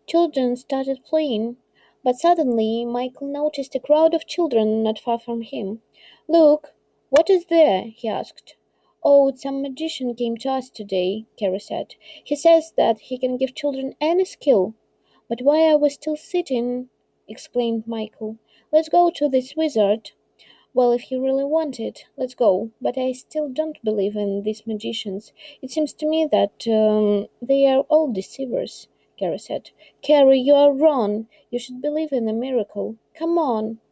Children started playing, but suddenly Michael noticed a crowd of children not far from him. "Look, what is there?" he asked. "Oh, some magician came to us today," Carrie said. "He says that he can give children any skill." "But why are we still sitting?" exclaimed Michael. "Let's go to this wizard." "Well, if you really want it, let's go. But I still don't believe in these magicians. It seems to me that they are all deceivers," Carrie said. "Carrie, you are wrong. You should believe in a miracle. Come on."